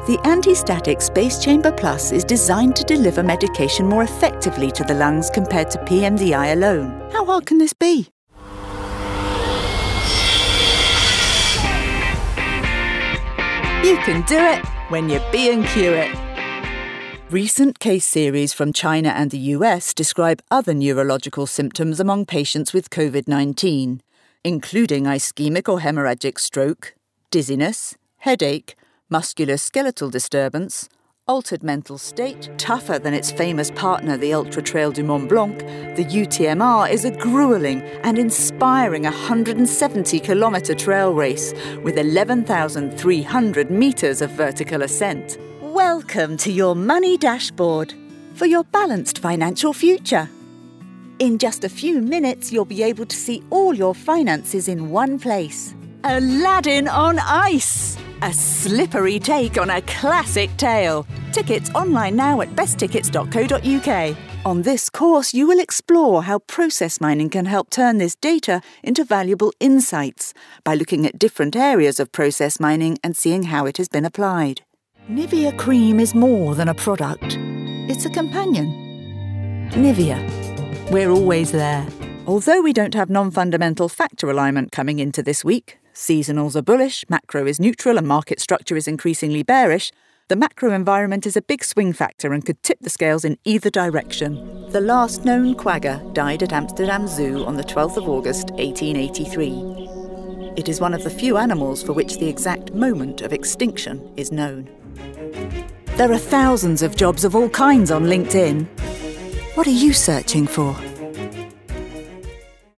The Anti-Static Space Chamber Plus is designed to deliver medication more effectively to the lungs compared to pMDI alone. How hard can this be? You can do it when you B&Q it. Recent case series from China and the US describe other neurological symptoms among patients with COVID-19, including ischemic or hemorrhagic stroke, dizziness, headache, musculoskeletal disturbance, altered mental state. Tougher than its famous partner, the Ultra Trail du Mont Blanc, the UTMR is a gruelling and inspiring 170-kilometre trail race with 11,300 metres of vertical ascent. Welcome to your money dashboard for your balanced financial future. In just a few minutes, you'll be able to see all your finances in one place. Aladdin on Ice! A slippery take on a classic tale. Tickets online now at besttickets.co.uk. On this course, you will explore how process mining can help turn this data into valuable insights by looking at different areas of process mining and seeing how it has been applied. Nivea cream is more than a product. It's a companion. Nivea. We're always there. Although we don't have non-fundamental factor alignment coming into this week, seasonals are bullish, macro is neutral and market structure is increasingly bearish, the macro environment is a big swing factor and could tip the scales in either direction. The last known quagga died at Amsterdam Zoo on the 12th of August, 1883. It is one of the few animals for which the exact moment of extinction is known. There are thousands of jobs of all kinds on LinkedIn. What are you searching for?